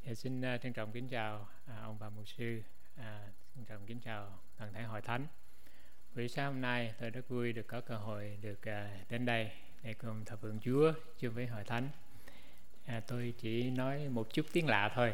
Xin trân trọng kính chào ông bà mục sư, trân trọng kính chào toàn thể hội thánh. Buổi sáng hôm nay tôi rất vui được có cơ hội được đến đây để cùng thờ phượng Chúa chung với hội thánh. Tôi chỉ nói một chút tiếng lạ thôi.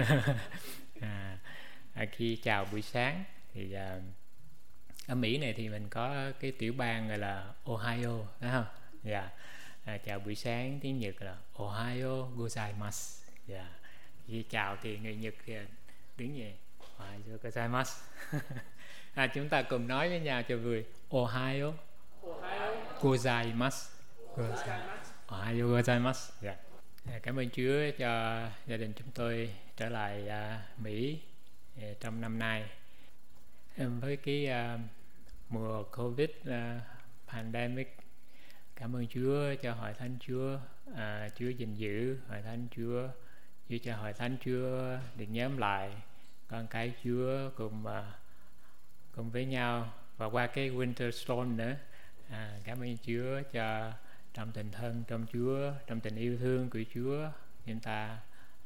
Khi chào buổi sáng thì ở Mỹ này thì mình có cái tiểu bang gọi là Ohio, đúng không? Chào buổi sáng tiếng Nhật là Ohio gozaimasu. Khi chào thì người Nhật thì đứng về Ohio gozaimasu. Chúng ta cùng nói với nhau cho vui. Ohio gozaimasu. Ohio gozaimasu. Cảm ơn Chúa cho gia đình chúng tôi trở lại Mỹ trong năm nay. Với cái mùa Covid pandemic, cảm ơn Chúa cho hội thánh Chúa, Chúa gìn giữ hội thánh Chúa cho hội thánh Chúa được nhóm lại con cái Chúa cùng với nhau và qua cái winter storm nữa. Cảm ơn Chúa cho trong tình thân trong Chúa, trong tình yêu thương của Chúa, chúng ta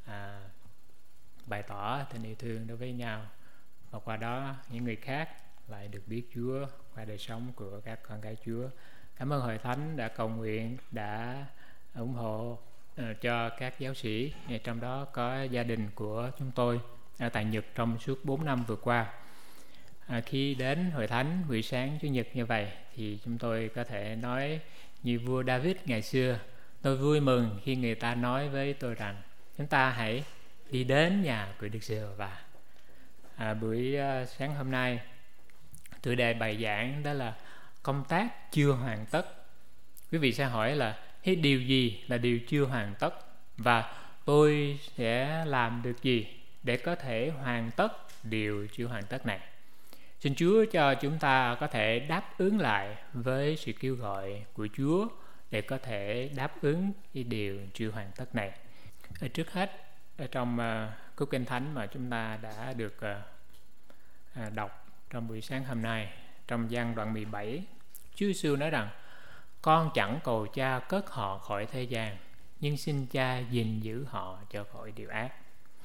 bày tỏ tình yêu thương đối với nhau, và qua đó những người khác lại được biết Chúa qua đời sống của các con cái Chúa. Cảm ơn hội thánh đã cầu nguyện, đã ủng hộ cho các giáo sĩ, trong đó có gia đình của chúng tôi ở tại Nhật trong suốt 4 năm vừa qua. Khi đến hội thánh buổi sáng Chủ nhật như vậy thì chúng tôi có thể nói như vua David ngày xưa: tôi vui mừng khi người ta nói với tôi rằng chúng ta hãy đi đến nhà của Đức Giê-hô-va. Buổi sáng hôm nay, tựa đề bài giảng đó là công tác chưa hoàn tất. Quý vị sẽ hỏi là điều gì là điều chưa hoàn tất, và tôi sẽ làm được gì để có thể hoàn tất điều chưa hoàn tất này. Xin Chúa cho chúng ta có thể đáp ứng lại với sự kêu gọi của Chúa để có thể đáp ứng cái điều chưa hoàn tất này. Trước hết, ở trong Cú Kinh Thánh mà chúng ta đã được đọc trong buổi sáng hôm nay, trong Giăng đoạn 17, Chúa Giêsu nói rằng: con chẳng cầu Cha cất họ khỏi thế gian, nhưng xin Cha gìn giữ họ cho khỏi điều ác.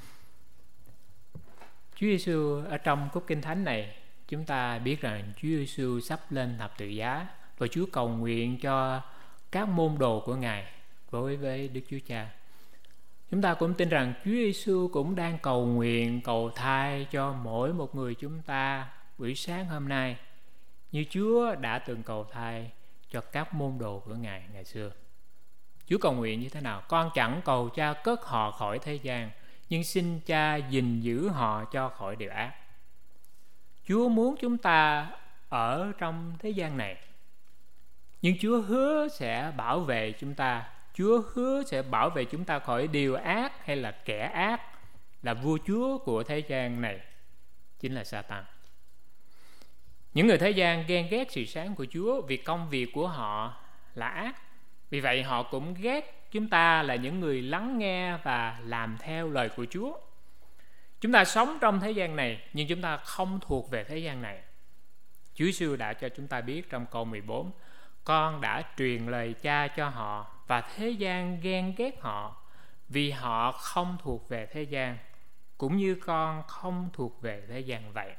Chúa Giêsu ở trong Cú Kinh Thánh này, chúng ta biết rằng Chúa Giêsu sắp lên thập tự giá, và Chúa cầu nguyện cho các môn đồ của Ngài đối với Đức Chúa Cha. Chúng ta cũng tin rằng Chúa Giêsu cũng đang cầu nguyện, cầu thay cho mỗi một người chúng ta buổi sáng hôm nay, như Chúa đã từng cầu thay cho các môn đồ của Ngài ngày xưa. Chúa cầu nguyện như thế nào? Con chẳng cầu Cha cất họ khỏi thế gian, nhưng xin Cha gìn giữ họ cho khỏi điều ác. Chúa muốn chúng ta ở trong thế gian này, nhưng Chúa hứa sẽ bảo vệ chúng ta. Chúa hứa sẽ bảo vệ chúng ta khỏi điều ác hay là kẻ ác, là vua chúa của thế gian này, chính là Sa-tan. Những người thế gian ghen ghét sự sáng của Chúa vì công việc của họ là ác. Vì vậy họ cũng ghét chúng ta là những người lắng nghe và làm theo lời của Chúa. Chúng ta sống trong thế gian này, nhưng chúng ta không thuộc về thế gian này. Chúa Giêsu đã cho chúng ta biết trong câu 14: con đã truyền lời Cha cho họ, và thế gian ghen ghét họ vì họ không thuộc về thế gian, cũng như con không thuộc về thế gian vậy.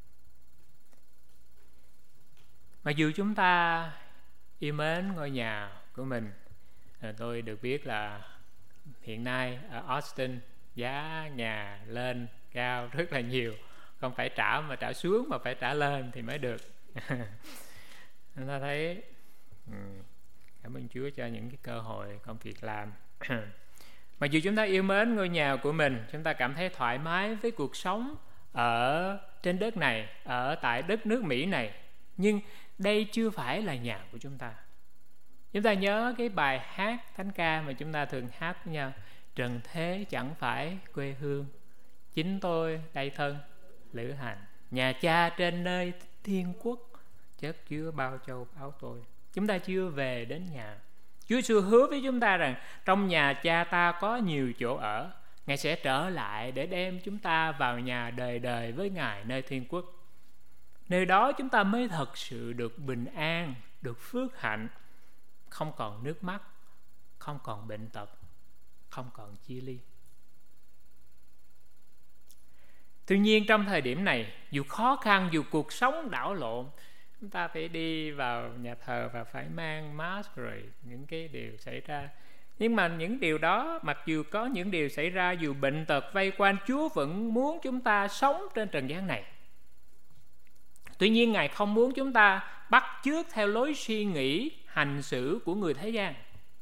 Mặc dù chúng ta yêu mến ngôi nhà của mình, tôi được biết là hiện nay ở Austin giá nhà lên cao rất là nhiều, không phải trả mà trả xuống, mà phải trả lên thì mới được. Chúng ta thấy cảm ơn Chúa cho những cái cơ hội công việc làm. Mặc dù chúng ta yêu mến ngôi nhà của mình, chúng ta cảm thấy thoải mái với cuộc sống ở trên đất này, ở tại đất nước Mỹ này, nhưng đây chưa phải là nhà của chúng ta. Chúng ta nhớ cái bài hát thánh ca mà chúng ta thường hát với nhau: trần thế chẳng phải quê hương, chính tôi đây thân lữ hành, nhà Cha trên nơi thiên quốc, chất chứa bao châu báu tôi. Chúng ta chưa về đến nhà. Chúa Giêsu hứa với chúng ta rằng trong nhà Cha ta có nhiều chỗ ở. Ngài sẽ trở lại để đem chúng ta vào nhà đời đời với Ngài nơi thiên quốc. Nơi đó chúng ta mới thật sự được bình an, được phước hạnh, không còn nước mắt, không còn bệnh tật, không còn chia ly. Tuy nhiên trong thời điểm này, dù khó khăn, dù cuộc sống đảo lộn, chúng ta phải đi vào nhà thờ và phải mang mask, rồi những cái điều xảy ra. Nhưng mà những điều đó, mặc dù có những điều xảy ra, dù bệnh tật vây quanh, Chúa vẫn muốn chúng ta sống trên trần gian này. Tuy nhiên Ngài không muốn chúng ta bắt chước theo lối suy nghĩ, hành xử của người thế gian.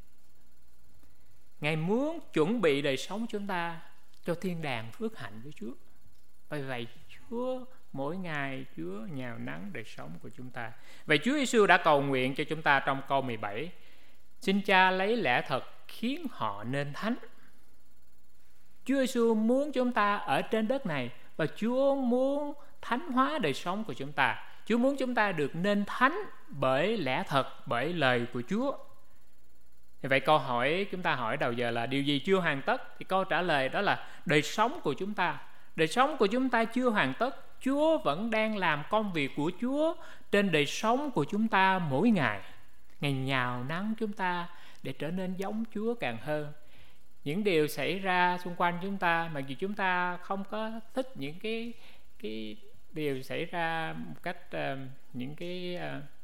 Ngài muốn chuẩn bị đời sống chúng ta cho thiên đàng phước hạnh với Chúa. Bởi vậy Chúa mỗi ngày Chúa nhào nắng đời sống của chúng ta. Vậy Chúa Giêsu đã cầu nguyện cho chúng ta trong câu 17: xin Cha lấy lẽ thật khiến họ nên thánh. Chúa Giêsu muốn chúng ta ở trên đất này, và Chúa muốn thánh hóa đời sống của chúng ta. Chúa muốn chúng ta được nên thánh bởi lẽ thật, bởi lời của Chúa. Vậy câu hỏi chúng ta hỏi đầu giờ là điều gì chưa hoàn tất? Thì câu trả lời đó là đời sống của chúng ta. Đời sống của chúng ta chưa hoàn tất. Chúa vẫn đang làm công việc của Chúa trên đời sống của chúng ta mỗi ngày. Ngài nhào nắng chúng ta để trở nên giống Chúa càng hơn. Những điều xảy ra xung quanh chúng ta, mặc dù chúng ta không có thích những cái điều xảy ra một cách những cái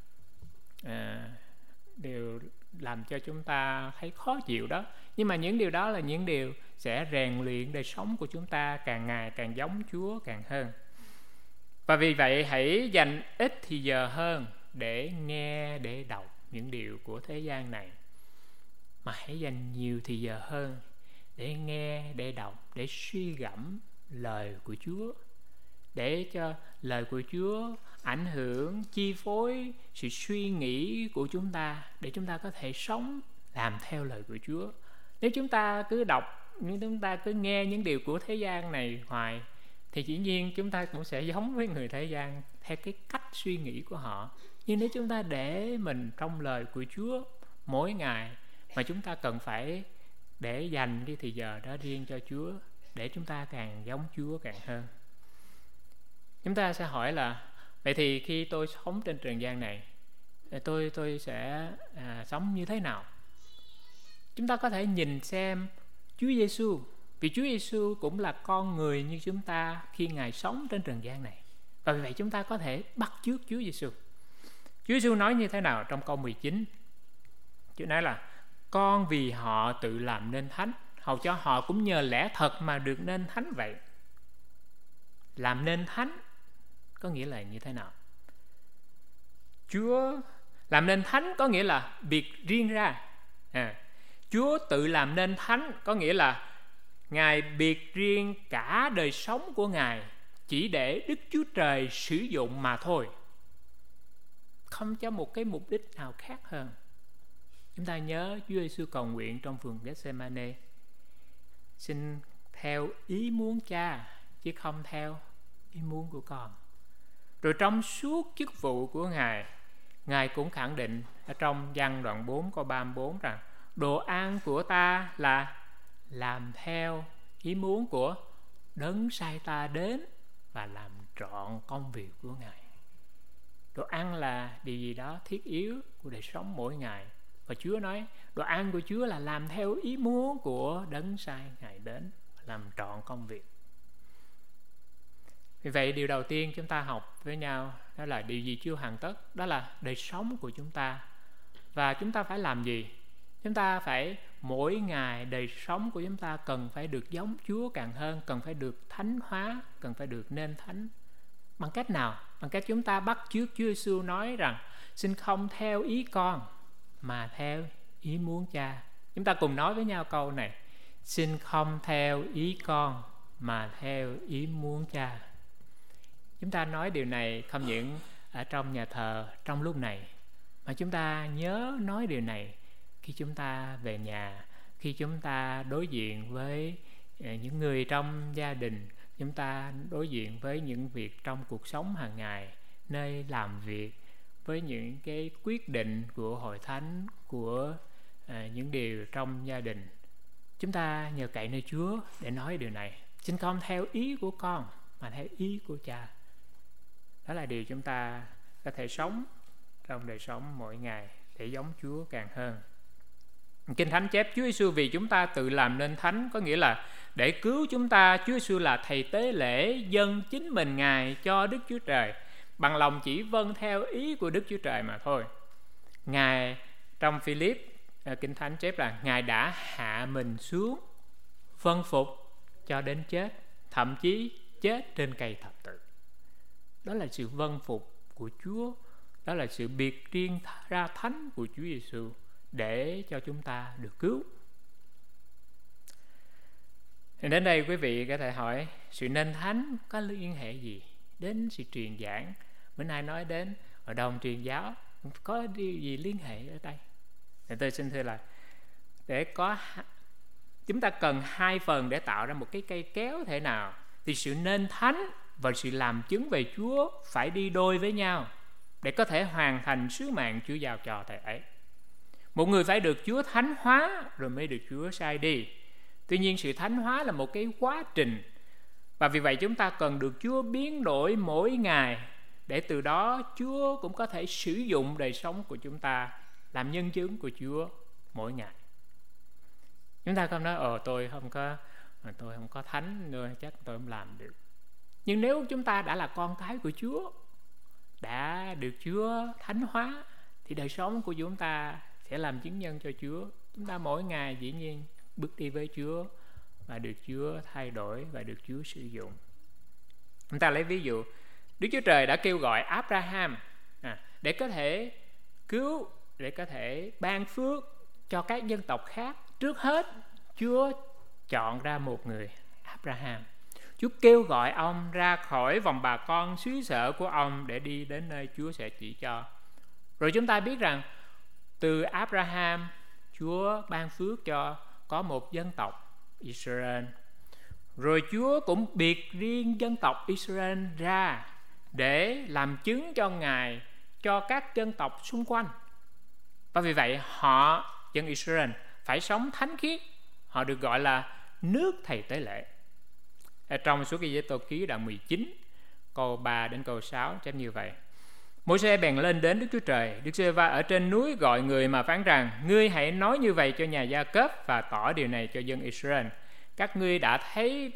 điều làm cho chúng ta thấy khó chịu đó, nhưng mà những điều đó là những điều sẽ rèn luyện đời sống của chúng ta càng ngày càng giống Chúa càng hơn. Và vì vậy hãy dành ít thì giờ hơn để nghe, để đọc những điều của thế gian này, mà hãy dành nhiều thì giờ hơn để nghe, để đọc, để suy gẫm lời của Chúa, để cho lời của Chúa ảnh hưởng, chi phối sự suy nghĩ của chúng ta, để chúng ta có thể sống làm theo lời của Chúa. Nếu chúng ta cứ đọc, nếu chúng ta cứ nghe những điều của thế gian này hoài, thì dĩ nhiên chúng ta cũng sẽ giống với người thế gian theo cái cách suy nghĩ của họ. Nhưng nếu chúng ta để mình trong lời của Chúa mỗi ngày, mà chúng ta cần phải để dành cái thời giờ đó riêng cho Chúa, để chúng ta càng giống Chúa càng hơn. Chúng ta sẽ hỏi là vậy thì khi tôi sống trên trần gian này, tôi sẽ sống như thế nào? Chúng ta có thể nhìn xem Chúa Giêsu, vì Chúa Giêsu cũng là con người như chúng ta khi Ngài sống trên trần gian này. Và vì vậy chúng ta có thể bắt chước Chúa Giêsu. Chúa Giêsu nói như thế nào trong câu 19? Chúa nói là con vì họ tự làm nên thánh, hầu cho họ cũng nhờ lẽ thật mà được nên thánh vậy. Làm nên thánh có nghĩa là như thế nào? Chúa làm nên thánh có nghĩa là biệt riêng ra. Chúa tự làm nên thánh có nghĩa là Ngài biệt riêng cả đời sống của Ngài chỉ để Đức Chúa Trời sử dụng mà thôi, không cho một cái mục đích nào khác hơn. Chúng ta nhớ Chúa Giêsu cầu nguyện trong vườn Gethsemane: xin theo ý muốn Cha chứ không theo ý muốn của con. Rồi trong suốt chức vụ của Ngài cũng khẳng định ở trong Giăng đoạn 4 câu 34 rằng đồ ăn của ta là làm theo ý muốn của đấng sai ta đến và làm trọn công việc của Ngài. Đồ ăn là điều gì đó thiết yếu của đời sống mỗi ngày. Và Chúa nói đồ ăn của Chúa là làm theo ý muốn của đấng sai Ngài đến, làm trọn công việc. Vì vậy điều đầu tiên chúng ta học với nhau đó là điều gì chưa hoàn tất, đó là đời sống của chúng ta. Và chúng ta phải làm gì? Chúng ta phải mỗi ngày đời sống của chúng ta cần phải được giống Chúa càng hơn, cần phải được thánh hóa, cần phải được nên thánh. Bằng cách nào? Bằng cách chúng ta bắt chước Chúa Giêsu nói rằng xin không theo ý con mà theo ý muốn Cha. Chúng ta cùng nói với nhau câu này: xin không theo ý con mà theo ý muốn Cha. Chúng ta nói điều này không những ở trong nhà thờ trong lúc này, mà chúng ta nhớ nói điều này khi chúng ta về nhà, khi chúng ta đối diện với những người trong gia đình, chúng ta đối diện với những việc trong cuộc sống hàng ngày, nơi làm việc, với những cái quyết định của hội thánh, của những điều trong gia đình. Chúng ta nhờ cậy nơi Chúa để nói điều này: xin không theo ý của con mà theo ý của Cha. Đó là điều chúng ta có thể sống trong đời sống mỗi ngày để giống Chúa càng hơn. Kinh Thánh chép Chúa Giêsu vì chúng ta tự làm nên thánh, có nghĩa là để cứu chúng ta, Chúa Giêsu là thầy tế lễ dâng chính mình Ngài cho Đức Chúa Trời, bằng lòng chỉ vâng theo ý của Đức Chúa Trời mà thôi. Ngài trong Philip, Kinh Thánh chép là Ngài đã hạ mình xuống vâng phục cho đến chết, thậm chí chết trên cây thập tự. Đó là sự vâng phục của Chúa, đó là sự biệt riêng ra thánh của Chúa Giêsu để cho chúng ta được cứu. Đến đây quý vị có thể hỏi, sự nên thánh có liên hệ gì đến sự truyền giảng? Bữa nay nói đến hội đồng truyền giáo, có điều gì liên hệ ở đây? Thì tôi xin thưa là chúng ta cần hai phần để tạo ra một cái cây kéo thể nào, thì sự nên thánh và sự làm chứng về Chúa phải đi đôi với nhau để có thể hoàn thành sứ mạng Chúa giao cho thầy ấy. Một người phải được Chúa thánh hóa rồi mới được Chúa sai đi. Tuy nhiên sự thánh hóa là một cái quá trình, và vì vậy chúng ta cần được Chúa biến đổi mỗi ngày, để từ đó Chúa cũng có thể sử dụng đời sống của chúng ta làm nhân chứng của Chúa mỗi ngày. Chúng ta không nói tôi không có thánh nữa, chắc tôi không làm được. Nhưng nếu chúng ta đã là con cái của Chúa, đã được Chúa thánh hóa, thì đời sống của chúng ta sẽ làm chứng nhân cho Chúa. Chúng ta mỗi ngày dĩ nhiên bước đi với Chúa và được Chúa thay đổi và được Chúa sử dụng. Chúng ta lấy ví dụ, Đức Chúa Trời đã kêu gọi Abraham để có thể cứu, để có thể ban phước cho các dân tộc khác. Trước hết Chúa chọn ra một người, Abraham. Chúa kêu gọi ông ra khỏi vòng bà con xứ sở của ông để đi đến nơi Chúa sẽ chỉ cho. Rồi chúng ta biết rằng từ Abraham, Chúa ban phước cho có một dân tộc Israel. Rồi Chúa cũng biệt riêng dân tộc Israel ra để làm chứng cho Ngài cho các dân tộc xung quanh. Và vì vậy dân Israel phải sống thánh khiết. Họ được gọi là nước thầy tế lễ. Ở trong Xuất Ê-giê-tô ký đoạn 19 câu 3 đến câu 6 chép như vậy: Môi-se bèn lên đến Đức Chúa Trời. Đức Giê-hô-va ở trên núi gọi người mà phán rằng: Ngươi hãy nói như vậy cho nhà Gia-cớp và tỏ điều này cho dân Israel. Các ngươi đã thấy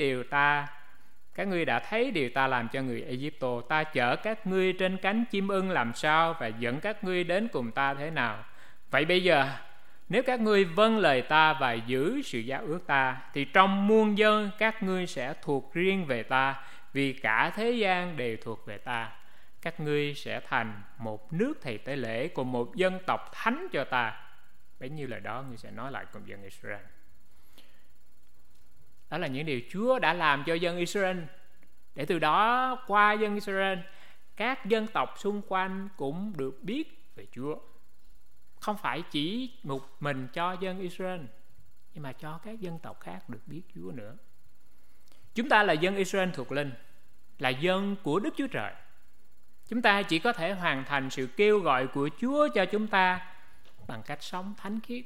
điều ta làm cho người Ê-díp-tô. Ta chở các ngươi trên cánh chim ưng làm sao và dẫn các ngươi đến cùng ta thế nào. Vậy bây giờ nếu các ngươi vâng lời ta và giữ sự giao ước ta, thì trong muôn dân các ngươi sẽ thuộc riêng về ta, vì cả thế gian đều thuộc về ta. Các ngươi sẽ thành một nước thầy tế lễ cùng một dân tộc thánh cho ta. Bấy nhiêu lời đó ngươi sẽ nói lại cùng dân Israel. Đó là những điều Chúa đã làm cho dân Israel, để từ đó qua dân Israel, các dân tộc xung quanh cũng được biết về Chúa. Không phải chỉ một mình cho dân Israel, nhưng mà cho các dân tộc khác được biết Chúa nữa. Chúng ta là dân Israel thuộc linh, là dân của Đức Chúa Trời. Chúng ta chỉ có thể hoàn thành sự kêu gọi của Chúa cho chúng ta bằng cách sống thánh khiết.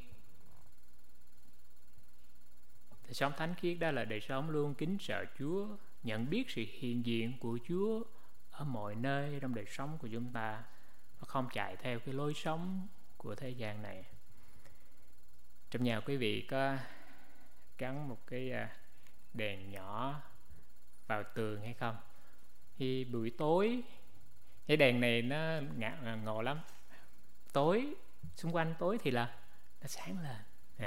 Đời sống thánh khiết đó là đời sống luôn kính sợ Chúa, nhận biết sự hiện diện của Chúa ở mọi nơi trong đời sống của chúng ta, và không chạy theo cái lối sống của thế gian này. Trong nhà quý vị có gắn một cái đèn nhỏ vào tường hay không? Khi buổi tối, cái đèn này nó ngộ lắm. Tối, xung quanh tối thì là nó sáng lên.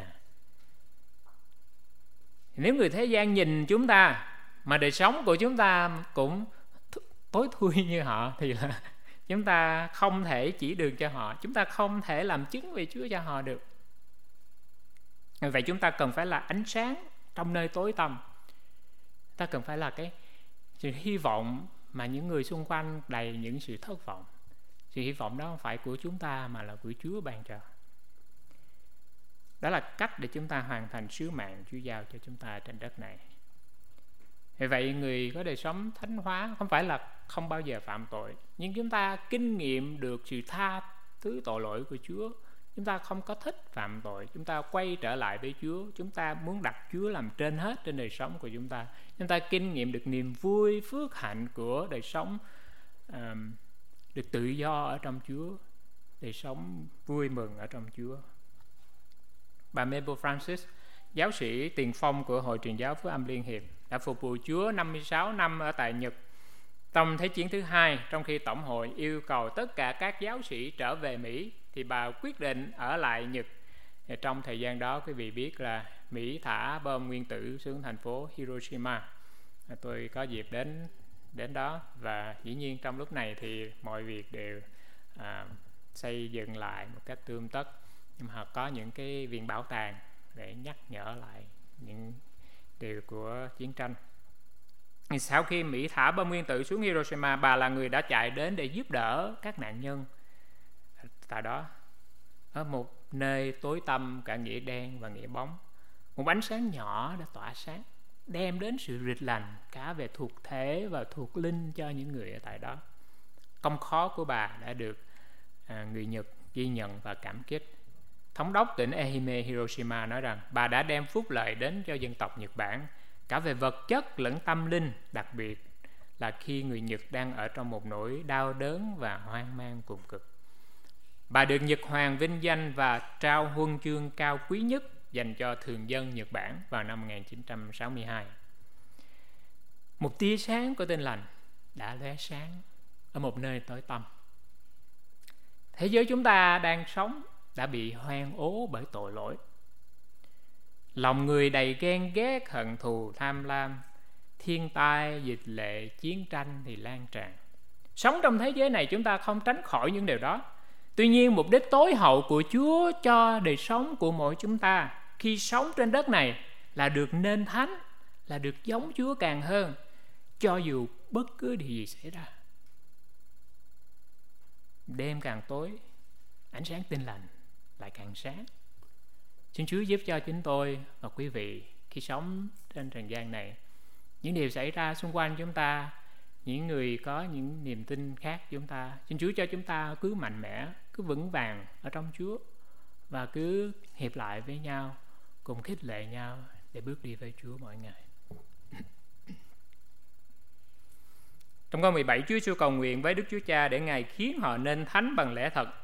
Nếu người thế gian nhìn chúng ta mà đời sống của chúng ta cũng tối thui như họ, thì là chúng ta không thể chỉ đường cho họ, chúng ta không thể làm chứng về Chúa cho họ được. Vậy chúng ta cần phải là ánh sáng trong nơi tối tăm. Ta cần phải là cái sự hy vọng mà những người xung quanh đầy những sự thất vọng. Sự hy vọng đó không phải của chúng ta mà là của Chúa ban cho. Đó là cách để chúng ta hoàn thành sứ mạng Chúa giao cho chúng ta trên đất này. Vì vậy người có đời sống thánh hóa không phải là không bao giờ phạm tội, nhưng chúng ta kinh nghiệm được sự tha thứ tội lỗi của Chúa. Chúng ta không có thích phạm tội, chúng ta quay trở lại với Chúa. Chúng ta muốn đặt Chúa làm trên hết trên đời sống của chúng ta. Chúng ta kinh nghiệm được niềm vui, phước hạnh của đời sống, được tự do ở trong Chúa, đời sống vui mừng ở trong Chúa. Bà Mabel Francis, giáo sĩ tiền phong của Hội Truyền giáo Phúc Âm Liên Hiệp, đã phục vụ Chúa 56 năm ở tại Nhật trong Thế chiến thứ hai. Trong khi Tổng hội yêu cầu tất cả các giáo sĩ trở về Mỹ, thì bà quyết định ở lại Nhật. Trong thời gian đó, quý vị biết là Mỹ thả bom nguyên tử xuống thành phố Hiroshima. Tôi có dịp đến đó, và dĩ nhiên trong lúc này thì mọi việc đều xây dựng lại một cách tươm tất, nhưng mà họ có những cái viện bảo tàng để nhắc nhở lại những điều của chiến tranh. Sau khi Mỹ thả bom nguyên tử xuống Hiroshima, bà là người đã chạy đến để giúp đỡ các nạn nhân tại đó. Ở một nơi tối tăm cả nghĩa đen và nghĩa bóng, một ánh sáng nhỏ đã tỏa sáng, đem đến sự rực lành cả về thuộc thể và thuộc linh cho những người ở tại đó. Công khó của bà đã được người Nhật ghi nhận và cảm kích. Thống đốc tỉnh Ehime, Hiroshima nói rằng bà đã đem phúc lợi đến cho dân tộc Nhật Bản, cả về vật chất lẫn tâm linh, đặc biệt là khi người Nhật đang ở trong một nỗi đau đớn và hoang mang cùng cực. Bà được Nhật Hoàng vinh danh và trao huân chương cao quý nhất dành cho thường dân Nhật Bản vào năm 1962. Một tia sáng của Tin lành đã lóe sáng ở một nơi tối tăm. Thế giới chúng ta đang sống đã bị hoen ố bởi tội lỗi. Lòng người đầy ghen ghét, hận thù, tham lam, thiên tai, dịch lệ, chiến tranh thì lan tràn. Sống trong thế giới này chúng ta không tránh khỏi những điều đó. Tuy nhiên, mục đích tối hậu của Chúa cho đời sống của mỗi chúng ta khi sống trên đất này là được nên thánh, là được giống Chúa càng hơn, cho dù bất cứ điều gì xảy ra. Đêm càng tối, ánh sáng Tin lành lại càng sáng. Xin Chúa giúp cho chúng tôi và quý vị khi sống trên trần gian này, những điều xảy ra xung quanh chúng ta, những người có những niềm tin khác chúng ta, xin Chúa cho chúng ta cứ mạnh mẽ, cứ vững vàng ở trong Chúa, và cứ hiệp lại với nhau, cùng khích lệ nhau để bước đi với Chúa mỗi ngày. Trong câu 17, Chúa Giêsu cầu nguyện với Đức Chúa Cha để Ngài khiến họ nên thánh bằng lẽ thật.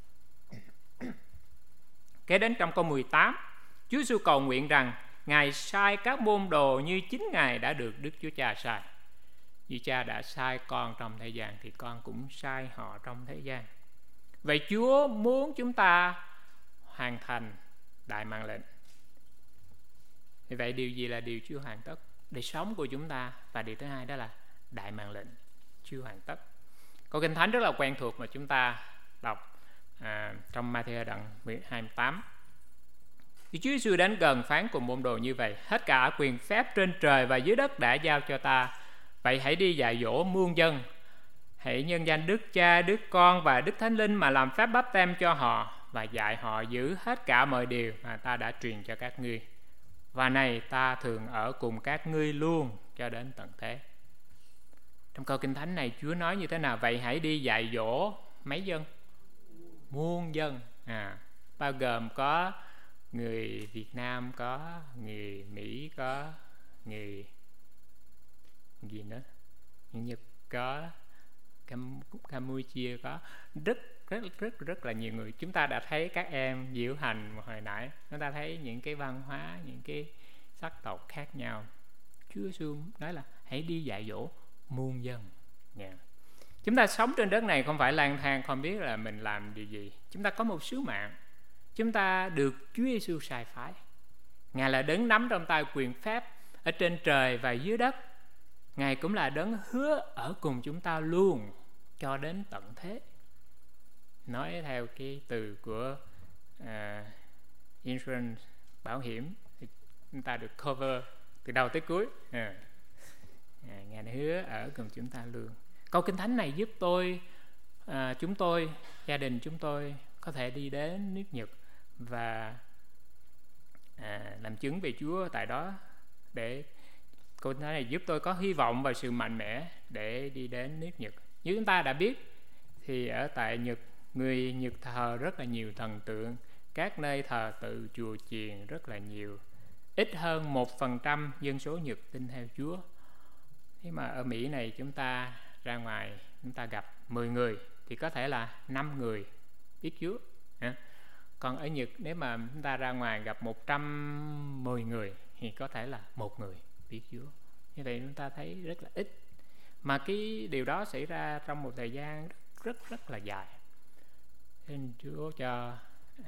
Kế đến trong câu 18, Chúa Giêsu cầu nguyện rằng Ngài sai các môn đồ như chính Ngài đã được Đức Chúa Cha sai. Như Cha đã sai con trong thế gian thì con cũng sai họ trong thế gian. Vậy Chúa muốn chúng ta hoàn thành đại mạng lệnh. Vì vậy điều gì là điều chưa hoàn tất? Đời sống của chúng ta. Và điều thứ hai đó là đại mạng lệnh chưa hoàn tất. Câu Kinh Thánh rất là quen thuộc mà chúng ta đọc trong Ma-thi-ơ đoạn 12:8. Chúa Giêsu đến gần phán cùng môn đồ như vậy: hết cả quyền phép trên trời và dưới đất đã giao cho ta. Vậy hãy đi dạy dỗ muôn dân, hãy nhân danh Đức Cha, Đức Con và Đức Thánh Linh mà làm phép báp têm cho họ, và dạy họ giữ hết cả mọi điều mà ta đã truyền cho các ngươi. Và này, ta thường ở cùng các ngươi luôn cho đến tận thế. Trong câu Kinh Thánh này Chúa nói như thế nào? Vậy hãy đi dạy dỗ mấy dân? Muôn dân. Bao gồm có người Việt Nam, có người Mỹ, có người gì nữa, người Nhật, có Campuchia, có rất là nhiều người. Chúng ta đã thấy các em diễu hành hồi nãy, chúng ta thấy những cái văn hóa, những cái sắc tộc khác nhau. Chúa Giêsu nói là hãy đi dạy dỗ muôn dân. Chúng ta sống trên đất này không phải lang thang không biết là mình làm điều gì. Chúng ta có một sứ mạng. Chúng ta được Chúa Giêsu sai phái. Ngài là đấng nắm trong tay quyền phép ở trên trời và dưới đất. Ngài cũng là đấng hứa ở cùng chúng ta luôn cho đến tận thế. Nói theo cái từ của insurance, bảo hiểm, thì chúng ta được cover từ đầu tới cuối. Ngài hứa ở cùng chúng ta luôn. Câu Kinh Thánh này giúp chúng tôi, gia đình chúng tôi có thể đi đến nước Nhật và làm chứng về Chúa tại đó. Để câu Kinh Thánh này giúp tôi có hy vọng và sự mạnh mẽ để đi đến nước Nhật. Như chúng ta đã biết thì ở tại Nhật, người Nhật thờ rất là nhiều thần tượng, các nơi thờ tự, chùa chiền rất là nhiều. Ít hơn 1% dân số Nhật tin theo Chúa. Thế mà ở Mỹ này chúng ta ra ngoài, chúng ta gặp 10 người thì có thể là 5 người biết Chúa. Còn ở Nhật, nếu mà chúng ta ra ngoài gặp 110 người thì có thể là một người biết Chúa. Như vậy chúng ta thấy rất là ít. Mà cái điều đó xảy ra trong một thời gian rất là dài. Xin Chúa cho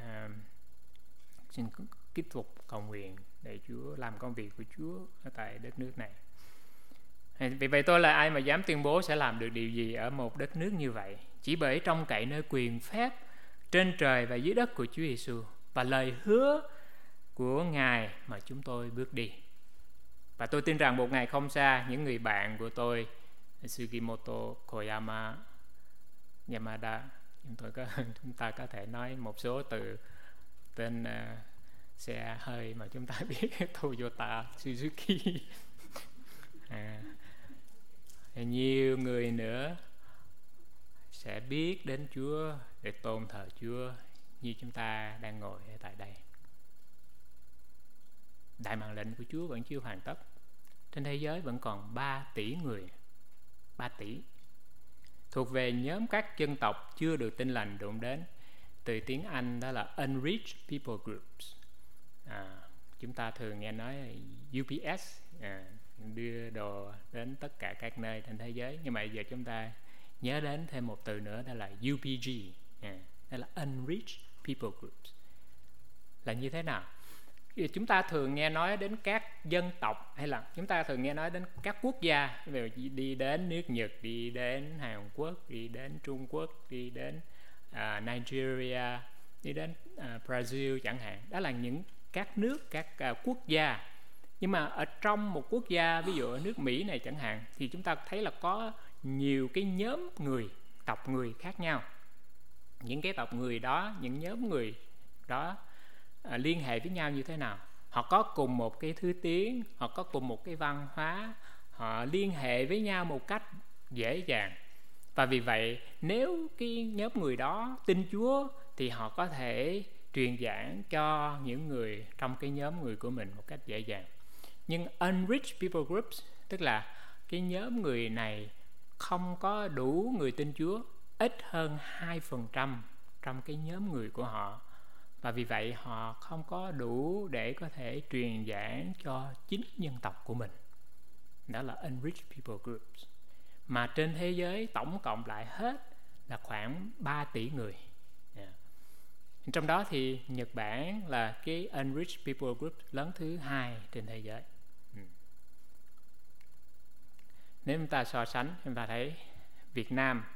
xin tiếp tục cầu nguyện để Chúa làm công việc của Chúa ở tại đất nước này. Vì vậy tôi là ai mà dám tuyên bố sẽ làm được điều gì ở một đất nước như vậy? Chỉ bởi trông cậy nơi quyền phép trên trời và dưới đất của Chúa Giêsu và lời hứa của Ngài mà chúng tôi bước đi. Và tôi tin rằng một ngày không xa, những người bạn của tôi, Sugimoto Koyama Yamada, chúng ta có thể nói một số từ tên xe hơi mà chúng ta biết, Toyota, Suzuki, nhiều người nữa sẽ biết đến Chúa để tôn thờ Chúa như chúng ta đang ngồi ở tại đây. Đại mạng lệnh của Chúa vẫn chưa hoàn tất. Trên thế giới vẫn còn 3 tỷ người, 3 tỷ, thuộc về nhóm các dân tộc chưa được tin lành đụng đến. Từ tiếng Anh đó là Unreached People Groups. Chúng ta thường nghe nói UPS, đưa đồ đến tất cả các nơi trên thế giới. Nhưng mà giờ chúng ta nhớ đến thêm một từ nữa, đó là UPG, đó là Unreached People Groups. Là như thế nào? Chúng ta thường nghe nói đến các dân tộc, hay là chúng ta thường nghe nói đến các quốc gia, đi đến nước Nhật, đi đến Hàn Quốc, đi đến Trung Quốc, đi đến Nigeria, đi đến Brazil chẳng hạn. Đó là những các nước, các quốc gia. Nhưng mà ở trong một quốc gia, ví dụ ở nước Mỹ này chẳng hạn, thì chúng ta thấy là có nhiều cái nhóm người, tộc người khác nhau. Những cái tộc người đó, những nhóm người đó liên hệ với nhau như thế nào? Họ có cùng một cái thứ tiếng, họ có cùng một cái văn hóa, họ liên hệ với nhau một cách dễ dàng. Và vì vậy, nếu cái nhóm người đó tin Chúa thì họ có thể truyền giảng cho những người trong cái nhóm người của mình một cách dễ dàng. Nhưng unreached people groups, tức là cái nhóm người này không có đủ người tin Chúa, ít hơn 2% trong cái nhóm người của họ. Và vì vậy họ không có đủ để có thể truyền giảng cho chính dân tộc của mình. Đó là unreached people groups. Mà trên thế giới tổng cộng lại hết là khoảng 3 tỷ người. Trong đó thì Nhật Bản là cái unreached people group lớn thứ 2 trên thế giới. Nếu chúng ta so sánh, chúng ta thấy Việt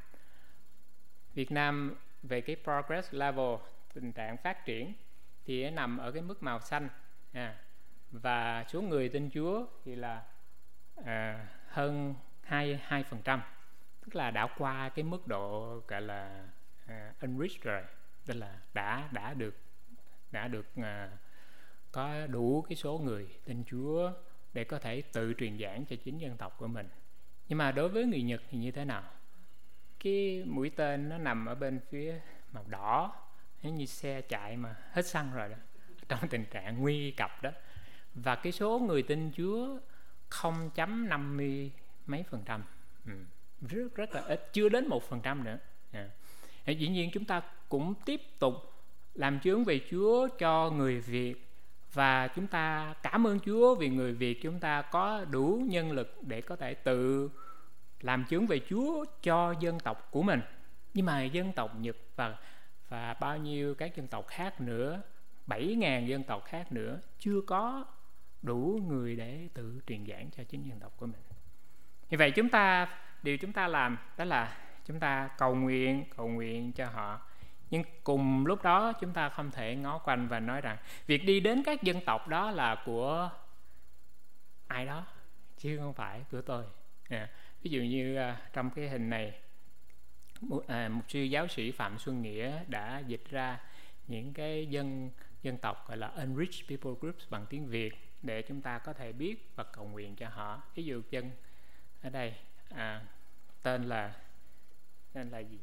Nam về cái progress level, tình trạng phát triển, thì nó nằm ở cái mức màu xanh, và số người tin Chúa thì là hơn 2%, tức là đã qua cái mức độ gọi là unreached rồi, tức là đã được có đủ cái số người tin Chúa để có thể tự truyền giảng cho chính dân tộc của mình. Nhưng mà đối với người Nhật thì như thế nào? Cái mũi tên nó nằm ở bên phía màu đỏ, như xe chạy mà hết xăng rồi đó, trong tình trạng nguy cập đó. Và cái số người tin Chúa 0.50 mấy %, rất là ít, chưa đến 1% nữa. Dĩ nhiên chúng ta cũng tiếp tục làm chứng về Chúa cho người Việt, và chúng ta cảm ơn Chúa vì người Việt chúng ta có đủ nhân lực để có thể tự làm chứng về Chúa cho dân tộc của mình. Nhưng mà dân tộc Nhật và bao nhiêu các dân tộc khác nữa, 7.000 dân tộc khác nữa, chưa có đủ người để tự truyền giảng cho chính dân tộc của mình. Như vậy điều chúng ta làm đó là chúng ta cầu nguyện cho họ. Nhưng cùng lúc đó chúng ta không thể ngó quanh và nói rằng việc đi đến các dân tộc đó là của ai đó, chứ không phải của tôi. Ví dụ như trong cái hình này, mục sư giáo sĩ Phạm Xuân Nghĩa đã dịch ra những cái dân tộc gọi là unreached people groups bằng tiếng Việt để chúng ta có thể biết và cầu nguyện cho họ. Ví dụ dân ở đây tên là gì?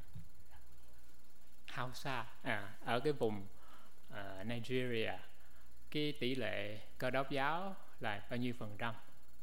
Hausa, ở cái vùng Nigeria, cái tỷ lệ Cơ đốc giáo là bao nhiêu %?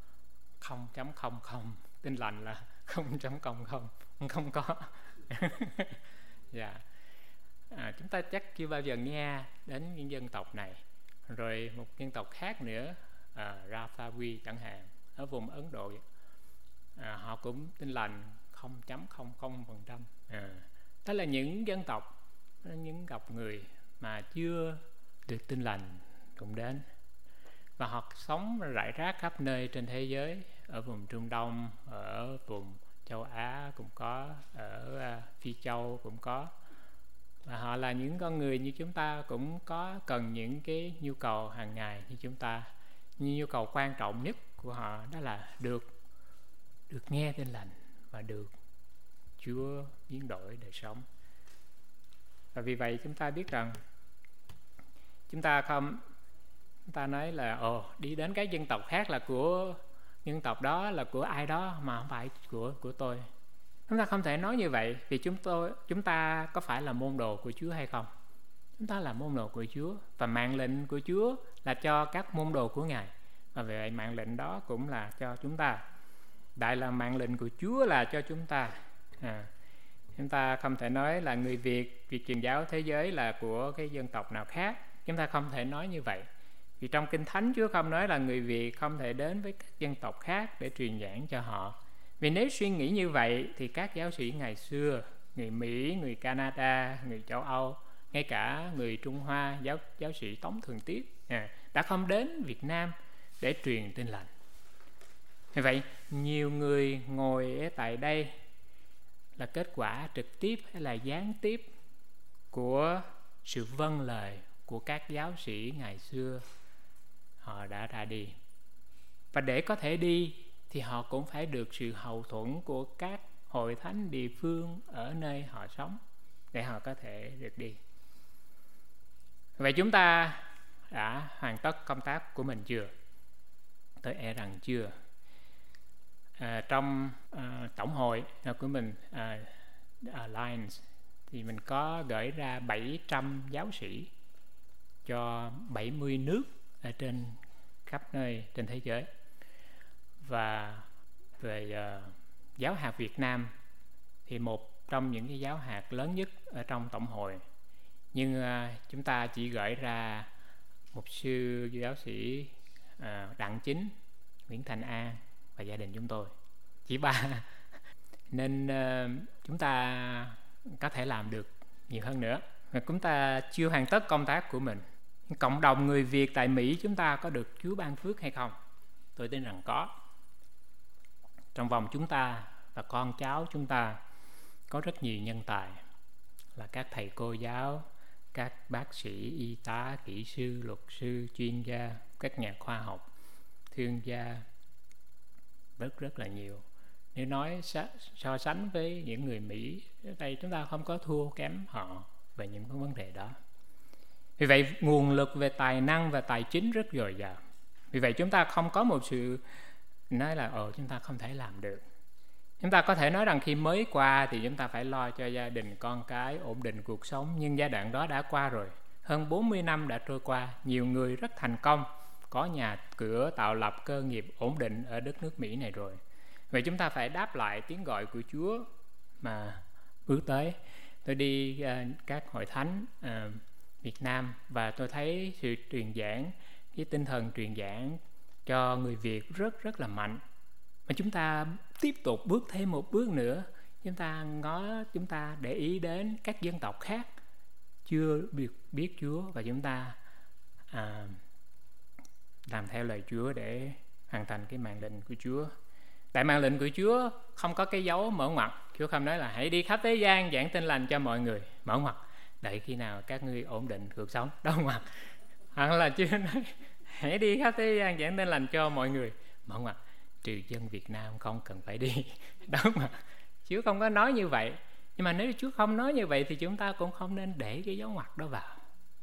0.00. Tin lành là 0.00, không có. chúng ta chắc chưa bao giờ nghe đến những dân tộc này. Rồi một dân tộc khác nữa, Rafawi chẳng hạn, ở vùng Ấn Độ, họ cũng tin lành 0.00%. Đó là những dân tộc, những tộc người mà chưa được tin lành đụng đến, và họ sống rải rác khắp nơi trên thế giới, ở vùng Trung Đông, ở vùng châu Á cũng có, ở Phi Châu cũng có. Và họ là những con người như chúng ta, cũng có cần những cái nhu cầu hàng ngày như chúng ta. Nhưng nhu cầu quan trọng nhất của họ đó là được nghe tin lành và được Chúa biến đổi đời sống. Và vì vậy chúng ta biết rằng chúng ta nói là đi đến các dân tộc khác là của dân tộc đó, là của ai đó, mà không phải của tôi. Chúng ta không thể nói như vậy, vì chúng ta có phải là môn đồ của Chúa hay không? Chúng ta là môn đồ của Chúa, và mạng lệnh của Chúa là cho các môn đồ của Ngài, và vì vậy mạng lệnh đó cũng là cho chúng ta. Đại là mạng lệnh của Chúa là cho chúng ta. Chúng ta không thể nói là người Việt, việc truyền giáo thế giới là của cái dân tộc nào khác. Chúng ta không thể nói như vậy, vì trong Kinh Thánh Chúa không nói là người Việt không thể đến với các dân tộc khác để truyền giảng cho họ. Vì nếu suy nghĩ như vậy thì các giáo sĩ ngày xưa, người Mỹ, người Canada, người châu Âu, ngay cả người Trung Hoa, giáo sĩ Tống Thường Tiết đã không đến Việt Nam để truyền tin lành. Vì vậy nhiều người ngồi ở tại đây là kết quả trực tiếp hay là gián tiếp của sự vâng lời của các giáo sĩ ngày xưa. Họ đã ra đi, và để có thể đi thì họ cũng phải được sự hậu thuẫn của các hội thánh địa phương ở nơi họ sống để họ có thể được đi. Vậy chúng ta đã hoàn tất công tác của mình chưa? Tôi e rằng chưa. Trong tổng hội của mình, Alliance, thì mình có gửi ra 700 giáo sĩ cho 70 nước ở trên khắp nơi trên thế giới. Và về giáo hạt Việt Nam thì một trong những cái giáo hạt lớn nhất ở trong tổng hội, nhưng chúng ta chỉ gửi ra mục sư giáo sĩ Đặng Chính, Nguyễn Thành An và gia đình chúng tôi, chỉ 3. Nên chúng ta có thể làm được nhiều hơn nữa. Và chúng ta chưa hoàn tất công tác của mình. Cộng đồng người Việt tại Mỹ chúng ta có được Chúa ban phước hay không? Tôi tin rằng có. Trong vòng chúng ta và con cháu chúng ta có rất nhiều nhân tài, là các thầy cô giáo, các bác sĩ, y tá, kỹ sư, luật sư, chuyên gia, các nhà khoa học, thương gia, rất là nhiều. Nếu nói so sánh với những người Mỹ ở đây, chúng ta không có thua kém họ về những vấn đề đó. Vì vậy nguồn lực về tài năng và tài chính rất dồi dào. Vì vậy chúng ta không có một sự nói là chúng ta không thể làm được. Chúng ta có thể nói rằng khi mới qua thì chúng ta phải lo cho gia đình, con cái, ổn định cuộc sống. Nhưng giai đoạn đó đã qua rồi. Hơn 40 năm đã trôi qua. Nhiều người rất thành công, có nhà cửa, tạo lập cơ nghiệp ổn định ở đất nước Mỹ này rồi. Vậy chúng ta phải đáp lại tiếng gọi của Chúa mà bước tới. Tôi đi các hội thánh Việt Nam và tôi thấy sự truyền giảng, cái tinh thần truyền giảng cho người Việt rất là mạnh. Mà chúng ta tiếp tục bước thêm một bước nữa, chúng ta để ý đến các dân tộc khác chưa biết Chúa, và chúng ta làm theo lời Chúa để hoàn thành cái mạng lệnh của Chúa. Tại mạng lệnh của Chúa không có cái dấu mở ngoặc. Chúa không nói là hãy đi khắp thế gian giảng tin lành cho mọi người, mở ngoặc, đợi khi nào các ngươi ổn định cuộc sống, đóng ngoặc. Hoặc là Chúa nói hãy đi khắp thế gian giảng tin lành cho mọi người, mở ngoặc, trừ dân Việt Nam không cần phải đi, đóng ngoặc. Chúa không có nói như vậy. Nhưng mà nếu Chúa không nói như vậy thì chúng ta cũng không nên để cái dấu ngoặc đó vào.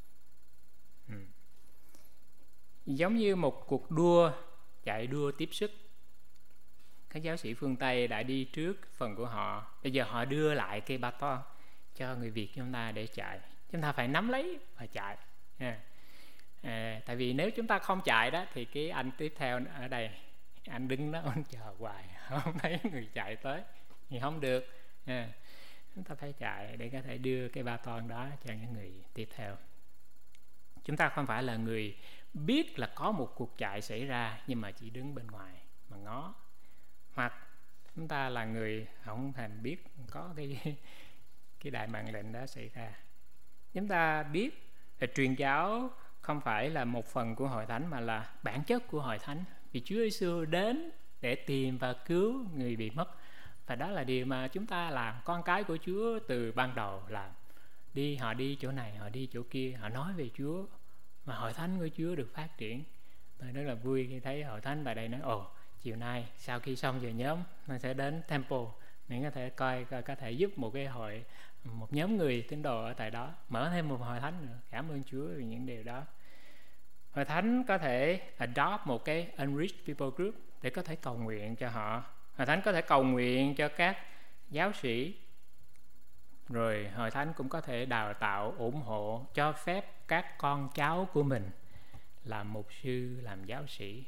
Giống như một cuộc chạy đua tiếp sức. Các giáo sĩ phương Tây đã đi trước phần của họ, bây giờ họ đưa lại cây baton cho người Việt chúng ta để chạy. Chúng ta phải nắm lấy và chạy. Tại vì nếu chúng ta không chạy đó thì cái anh tiếp theo ở đây, anh đứng đó anh chờ hoài, không thấy người chạy tới thì không được. chúng ta phải chạy để có thể đưa cái baton đó cho những người tiếp theo. Chúng ta không phải là người biết là có một cuộc chạy xảy ra nhưng mà chỉ đứng bên ngoài mà ngó, hoặc chúng ta là người không thèm biết có cái đại mạng lệnh đó xảy ra. Chúng ta biết là truyền giáo không phải là một phần của hội thánh mà là bản chất của hội thánh, vì Chúa Giêsu đến để tìm và cứu người bị mất, và đó là điều mà chúng ta làm, con cái của Chúa từ ban đầu làm. Họ đi chỗ này, họ đi chỗ kia, họ nói về Chúa, mà hội thánh của Chúa được phát triển. Tôi rất là vui khi thấy hội thánh tại đây nói chiều nay sau khi xong giờ nhóm mình sẽ đến temple, mình có thể coi có thể giúp một nhóm người tín đồ ở tại đó mở thêm một hội thánh nữa. Cảm ơn Chúa vì những điều đó. Hội thánh có thể adopt một cái unreached people group để có thể cầu nguyện cho họ. Hội thánh có thể cầu nguyện cho các giáo sĩ. Rồi hội thánh cũng có thể đào tạo, ủng hộ, cho phép các con cháu của mình làm mục sư, làm giáo sĩ.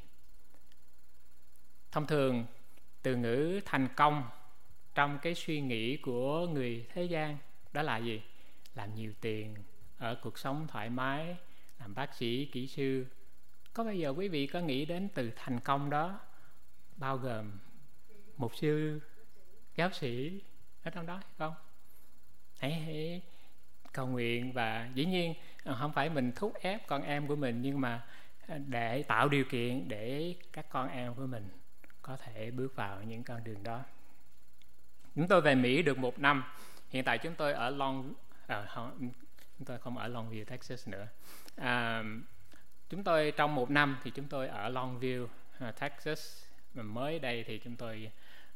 Thông thường từ ngữ thành công trong cái suy nghĩ của người thế gian đó là gì? Làm nhiều tiền, ở cuộc sống thoải mái, làm bác sĩ, kỹ sư. Có bao giờ quý vị có nghĩ đến từ thành công đó bao gồm mục sư, giáo sĩ ở trong đó hay không? Hãy cầu nguyện, và dĩ nhiên không phải mình thúc ép con em của mình, nhưng mà để tạo điều kiện để các con em của mình có thể bước vào những con đường đó. Chúng tôi về Mỹ được 1 năm. Hiện tại chúng tôi ở chúng tôi không ở Longview, Texas nữa. Chúng tôi trong 1 năm thì chúng tôi ở Longview, Texas. Mà mới đây thì chúng tôi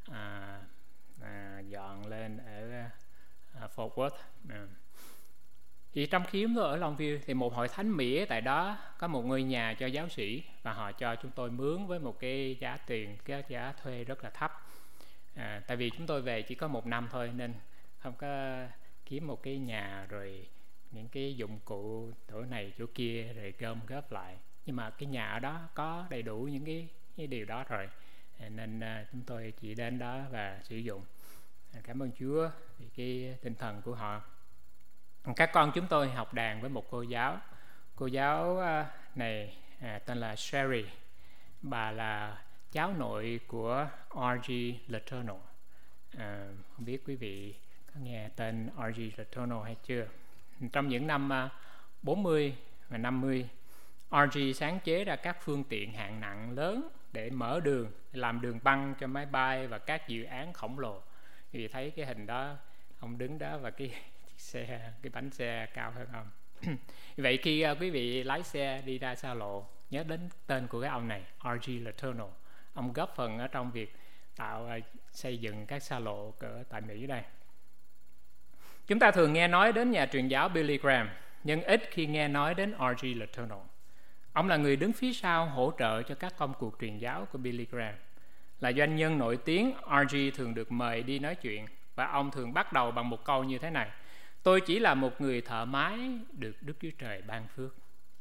dọn lên ở Fort Worth. Thì trong khi chúng tôi ở Longview thì một hội thánh Mỹ tại đó có một ngôi nhà cho giáo sĩ, và họ cho chúng tôi mướn với một cái giá tiền, cái giá thuê rất là thấp. Tại vì chúng tôi về chỉ có 1 năm thôi nên không có kiếm một cái nhà rồi những cái dụng cụ chỗ này chỗ kia rồi gom góp lại. Nhưng mà cái nhà ở đó có đầy đủ những cái điều đó rồi, nên chúng tôi chỉ đến đó và sử dụng. Cảm ơn Chúa vì cái tinh thần của họ. Các con chúng tôi học đàn với một cô giáo. Cô giáo này tên là Sherry. Bà là cháu nội của R.G. Letourneau. Không biết quý vị có nghe tên R.G. Letourneau hay chưa? Trong những năm 40 và 50, R.G. sáng chế ra các phương tiện hạng nặng lớn để mở đường, làm đường băng cho máy bay và các dự án khổng lồ. Vì thấy cái hình đó, ông đứng đó và cái bánh xe cao hơn ông. Vậy khi quý vị lái xe đi ra xa lộ, nhớ đến tên của cái ông này, R.G. Letourneau. Ông góp phần ở trong việc xây dựng các xa lộ ở tại Mỹ đây. Chúng ta thường nghe nói đến nhà truyền giáo Billy Graham, nhưng ít khi nghe nói đến R.G. Letourneau. Ông là người đứng phía sau hỗ trợ cho các công cuộc truyền giáo của Billy Graham. Là doanh nhân nổi tiếng, R.G. thường được mời đi nói chuyện, và ông thường bắt đầu bằng một câu như thế này: tôi chỉ là một người thợ mái được Đức Chúa Trời ban phước.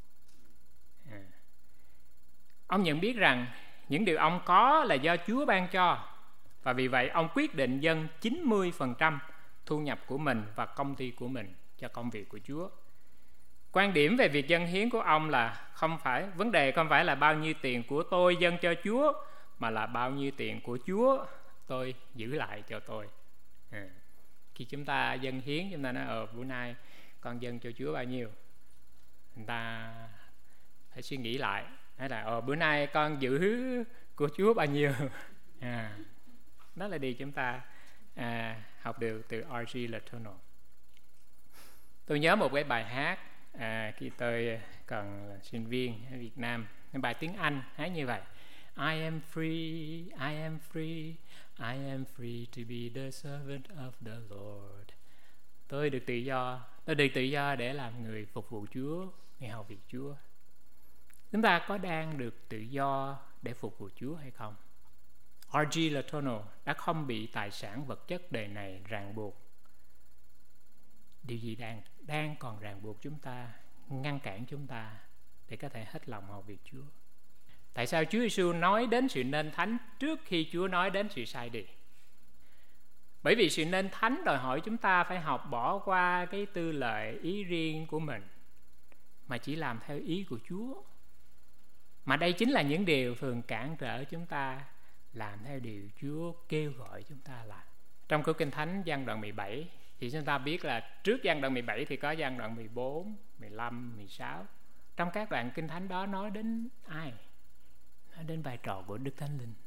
Ông nhận biết rằng những điều ông có là do Chúa ban cho, và vì vậy ông quyết định dâng 90% thu nhập của mình và công ty của mình cho công việc của Chúa. Quan điểm về việc dâng hiến của ông là vấn đề không phải là bao nhiêu tiền của tôi dâng cho Chúa, mà là bao nhiêu tiền của Chúa tôi giữ lại cho tôi. Khi chúng ta dâng hiến, chúng ta nói bữa nay con dâng cho Chúa bao nhiêu, người ta phải suy nghĩ lại, nói là bữa nay con giữ của Chúa bao nhiêu. Đó là điều chúng ta học được từ R.G. Letourneau. Tôi nhớ một cái bài hát khi tôi còn là sinh viên ở Việt Nam, cái bài tiếng Anh hát như vậy: I am free, I am free, I am free to be the servant of the Lord. Tôi được tự do để làm người phục vụ Chúa, người hầu việc Chúa. Chúng ta có đang được tự do để phục vụ Chúa hay không? R.G. Letourneau đã không bị tài sản vật chất đời này ràng buộc. Điều gì đang còn ràng buộc chúng ta, ngăn cản chúng ta để có thể hết lòng hầu việc Chúa? Tại sao Chúa Giêsu nói đến sự nên thánh trước khi Chúa nói đến sự sai đi? Bởi vì sự nên thánh đòi hỏi chúng ta phải học bỏ qua cái tư lợi ý riêng của mình, mà chỉ làm theo ý của Chúa. Mà đây chính là những điều thường cản trở chúng ta làm theo điều Chúa kêu gọi chúng ta làm. Trong câu Kinh Thánh văn đoạn 17 thì chúng ta biết là trước văn đoạn 17 thì có văn đoạn 14, 15, 16. Trong các đoạn Kinh Thánh đó nói đến ai? Nói đến vai trò của Đức Thánh Linh.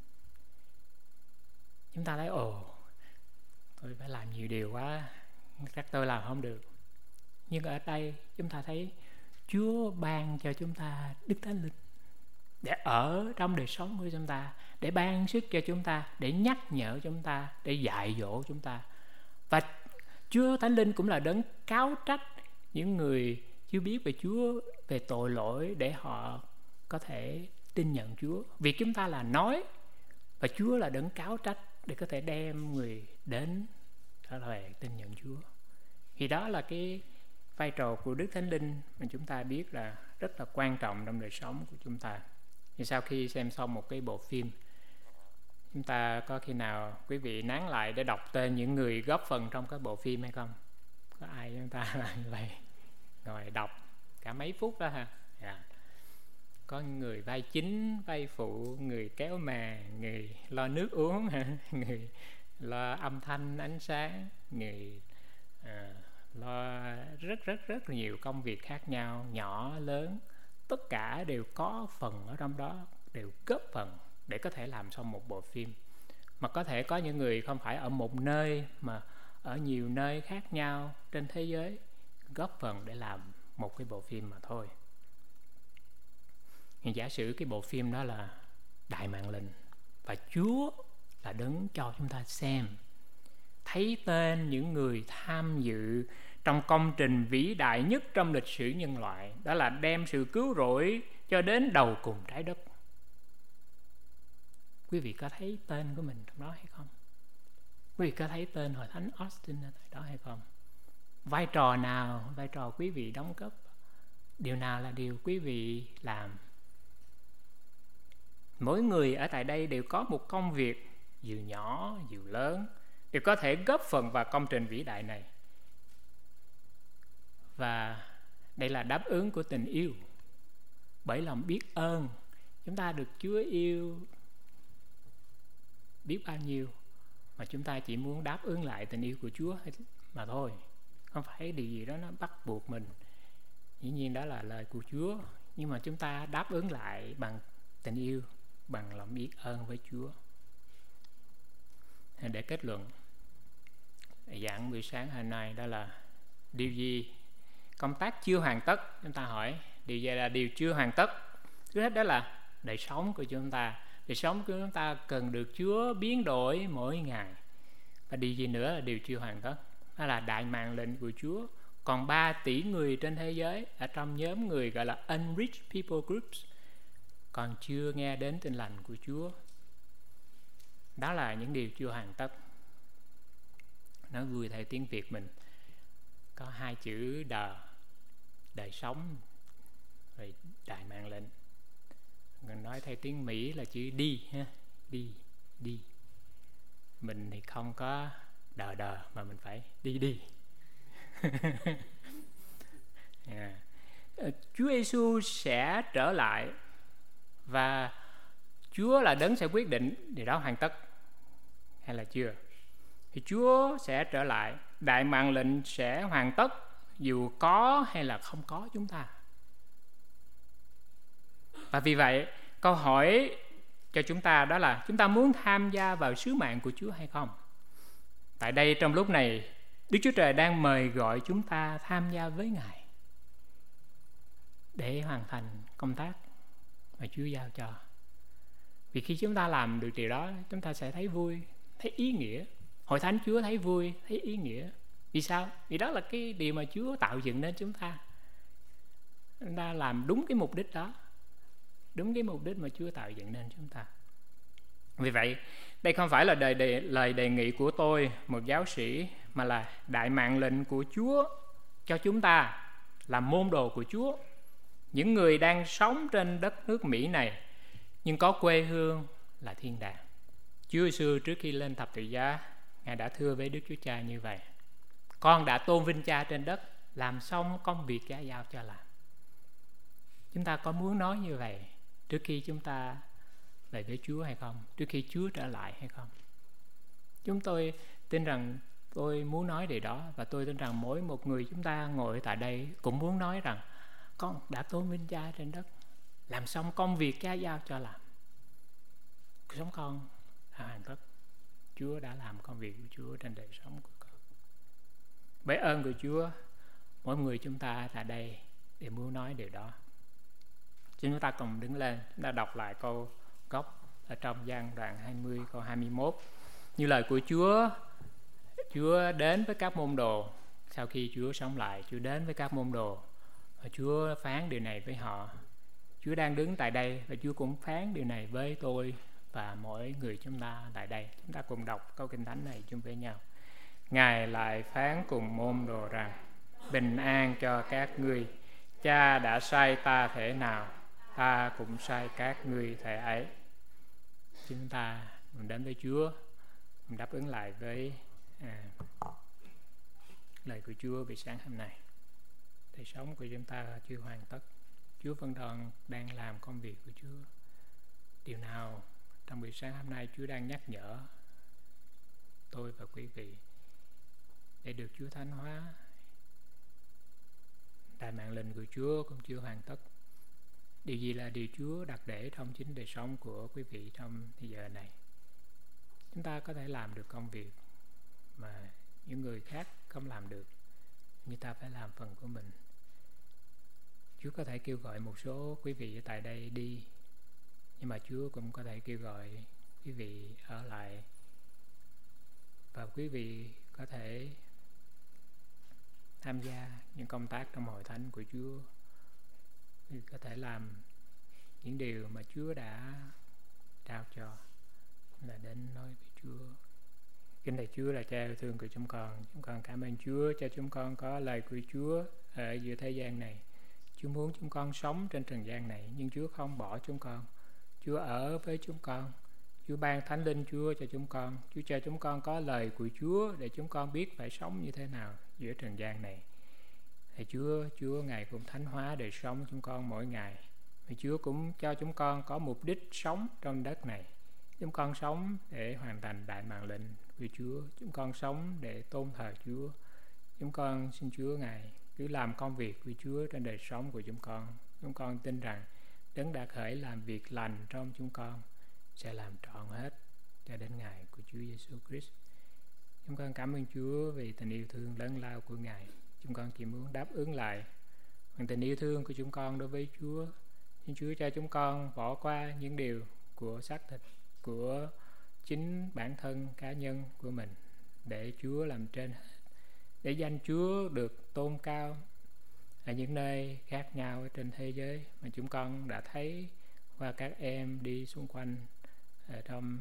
Chúng ta thấy tôi phải làm nhiều điều quá, chắc tôi làm không được. Nhưng ở đây chúng ta thấy Chúa ban cho chúng ta Đức Thánh Linh để ở trong đời sống của chúng ta, để ban sức cho chúng ta, để nhắc nhở chúng ta, để dạy dỗ chúng ta. Và Chúa Thánh Linh cũng là đấng cáo trách những người chưa biết về Chúa, về tội lỗi, để họ có thể tin nhận Chúa. Việc chúng ta là nói, và Chúa là đấng cáo trách để có thể đem người đến trở về tin nhận Chúa. Thì đó là cái vai trò của Đức Thánh Linh mà chúng ta biết là rất là quan trọng trong đời sống của chúng ta. Thì sau khi xem xong một cái bộ phim, chúng ta có khi nào quý vị nán lại để đọc tên những người góp phần trong cái bộ phim hay không? Có ai chúng ta làm như vậy? Ngồi đọc cả mấy phút đó ha. Có người vai chính, vai phụ, người kéo màn, người lo nước uống, người lo âm thanh, ánh sáng, người lo rất nhiều công việc khác nhau, nhỏ lớn, tất cả đều có phần ở trong đó, đều góp phần để có thể làm xong một bộ phim. Mà có thể có những người không phải ở một nơi mà ở nhiều nơi khác nhau trên thế giới góp phần để làm một cái bộ phim mà thôi. Nhưng giả sử cái bộ phim đó là Đại Mạng Lệnh, và Chúa là đấng cho chúng ta xem, thấy tên những người tham dự trong công trình vĩ đại nhất trong lịch sử nhân loại, đó là đem sự cứu rỗi cho đến đầu cùng trái đất. Quý vị có thấy tên của mình trong đó hay không? Quý vị có thấy tên Hội Thánh Austin ở đó hay không? Vai trò nào, vai trò quý vị đóng góp? Điều nào là điều quý vị làm? Mỗi người ở tại đây đều có một công việc, dù nhỏ, dù lớn, đều có thể góp phần vào công trình vĩ đại này. Và đây là đáp ứng của tình yêu. Bởi lòng biết ơn, chúng ta được Chúa yêu biết bao nhiêu, mà chúng ta chỉ muốn đáp ứng lại tình yêu của Chúa mà thôi. Không phải điều gì đó nó bắt buộc mình. Dĩ nhiên đó là lời của Chúa, nhưng mà chúng ta đáp ứng lại bằng tình yêu, bằng lòng biết ơn với Chúa. Để kết luận giảng buổi sáng hôm nay, đó là điều gì công tác chưa hoàn tất. Chúng ta hỏi điều gì là điều chưa hoàn tất. Thứ hết đó là đời sống của chúng ta. Đời sống của chúng ta cần được Chúa biến đổi mỗi ngày. Và điều gì nữa là điều chưa hoàn tất? Đó là Đại Mạng Lệnh của Chúa. Còn 3 tỷ người trên thế giới ở trong nhóm người gọi là Unreached People Groups còn chưa nghe đến tin lành của Chúa. Đó là những điều chưa hoàn tất. Nói vui theo tiếng Việt mình có 2 chữ đời sống, rồi Đại Mạng Lệnh. Mình nói theo tiếng Mỹ là chữ đi ha, đi. Mình thì không có đờ mà mình phải đi. Chúa Giêsu sẽ trở lại, và Chúa là đấng sẽ quyết định điều đó hoàn tất hay là chưa. Thì Chúa sẽ trở lại, Đại Mạng Lệnh sẽ hoàn tất dù có hay là không có chúng ta. Và vì vậy câu hỏi cho chúng ta đó là chúng ta muốn tham gia vào sứ mạng của Chúa hay không? Tại đây trong lúc này Đức Chúa Trời đang mời gọi chúng ta tham gia với Ngài để hoàn thành công tác mà Chúa giao cho. Vì khi chúng ta làm được điều đó, chúng ta sẽ thấy vui, thấy ý nghĩa. Hội Thánh Chúa thấy vui, thấy ý nghĩa. Vì sao? Vì đó là cái điều mà Chúa tạo dựng nên chúng ta. Chúng ta làm đúng cái mục đích đó, đúng cái mục đích mà Chúa tạo dựng nên chúng ta. Vì vậy, đây không phải là lời đề nghị của tôi, một giáo sĩ, mà là Đại Mạng Lệnh của Chúa cho chúng ta làm môn đồ của Chúa. Những người đang sống trên đất nước Mỹ này nhưng có quê hương là thiên đàng. Chúa Giêsu trước khi lên thập tự giá, Ngài đã thưa với Đức Chúa Cha như vậy: con đã tôn vinh Cha trên đất, làm xong công việc Cha giao cho làm. Chúng ta có muốn nói như vậy trước khi chúng ta về với Chúa hay không? Trước khi Chúa trở lại hay không? Chúng tôi tin rằng tôi muốn nói điều đó, và tôi tin rằng mỗi một người chúng ta ngồi tại đây cũng muốn nói rằng con đã tôn vinh Cha trên đất, làm xong công việc Cha giao cho làm. Cuộc sống con hoàn tất. Chúa đã làm công việc của Chúa trên đời sống của con. Bởi ơn của Chúa, mỗi người chúng ta tại đây để muốn nói điều đó. Chúng ta cùng đứng lên, chúng ta đọc lại câu gốc ở trong Giăng đoạn 20 câu 21. Như lời của Chúa đến với các môn đồ. Sau khi Chúa sống lại, Chúa đến với các môn đồ và Chúa phán điều này với họ. Chúa đang đứng tại đây và Chúa cũng phán điều này với tôi và mỗi người chúng ta tại đây. Chúng ta cùng đọc câu Kinh Thánh này chung với nhau. Ngài lại phán cùng môn đồ rằng: bình an cho các ngươi. Cha đã sai ta thể nào, ta cũng sai các ngươi thể ấy. Chúng ta đến với Chúa, đáp ứng lại với lời của Chúa về sáng hôm nay. Đời sống của chúng ta chưa hoàn tất. Chúa vẫn đang làm công việc của Chúa. Điều nào trong buổi sáng hôm nay Chúa đang nhắc nhở tôi và quý vị để được Chúa thánh hóa? Đại mạng lệnh của Chúa cũng chưa hoàn tất. Điều gì là điều Chúa đặt để trong chính đời sống của quý vị trong thời giờ này? Chúng ta có thể làm được công việc mà những người khác không làm được. Người ta phải làm phần của mình. Chúa có thể kêu gọi một số quý vị ở tại đây đi, nhưng mà Chúa cũng có thể kêu gọi quý vị ở lại, và quý vị có thể tham gia những công tác trong hội thánh của Chúa. Quý vị có thể làm những điều mà Chúa đã trao cho, là đến nói với Chúa. Kính thầy Chúa là Cha yêu thương của chúng con cảm ơn Chúa cho chúng con có lời của Chúa ở giữa thế gian này. Chúa muốn chúng con sống trên trần gian này, nhưng Chúa không bỏ chúng con. Chúa ở với chúng con. Chúa ban Thánh Linh Chúa cho chúng con. Chúa cho chúng con có lời của Chúa để chúng con biết phải sống như thế nào giữa trần gian này. Thầy Chúa Ngài cũng thánh hóa đời sống chúng con mỗi ngày. Và Chúa cũng cho chúng con có mục đích sống trong đất này. Chúng con sống để hoàn thành đại mạng lệnh của Chúa. Chúng con sống để tôn thờ Chúa. Chúng con xin Chúa Ngài cứ làm công việc của Chúa trên đời sống của chúng con. Chúng con tin rằng Đấng đã khởi làm việc lành trong chúng con sẽ làm trọn hết cho đến ngày của Chúa Giêsu Christ. Chúng con cảm ơn Chúa vì tình yêu thương lớn lao của Ngài. Chúng con chỉ muốn đáp ứng lại bằng tình yêu thương của chúng con đối với Chúa. Xin Chúa cho chúng con bỏ qua những điều của xác thịt, của chính bản thân cá nhân của mình, để Chúa làm trên hết, để danh Chúa được tôn cao ở những nơi khác nhau ở trên thế giới mà chúng con đã thấy qua các em đi xung quanh ở trong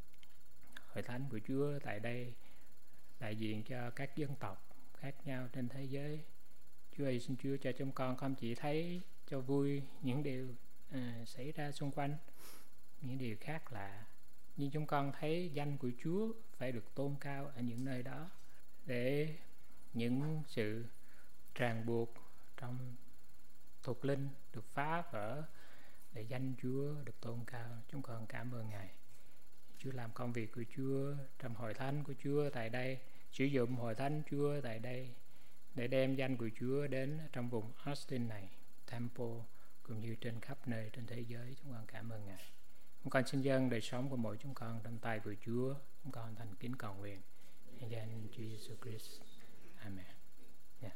hội thánh của Chúa tại đây, đại diện cho các dân tộc khác nhau trên thế giới. Chúa ơi, xin Chúa cho chúng con không chỉ thấy cho vui những điều xảy ra xung quanh, những điều khác lạ, nhưng chúng con thấy danh của Chúa phải được tôn cao ở những nơi đó, để những sự ràng buộc trong thuộc linh được phá vỡ, để danh Chúa được tôn cao. Chúng con cảm ơn Ngài. Chúa làm công việc của Chúa trong hội thánh của Chúa tại đây, sử dụng hội thánh Chúa tại đây để đem danh của Chúa đến trong vùng Austin này, Temple, cũng như trên khắp nơi trên thế giới. Chúng con cảm ơn Ngài. Chúng con xin dâng đời sống của mỗi chúng con trong tay của Chúa. Chúng con thành kính cầu nguyện. Nhân danh Chúa Giêsu Christ.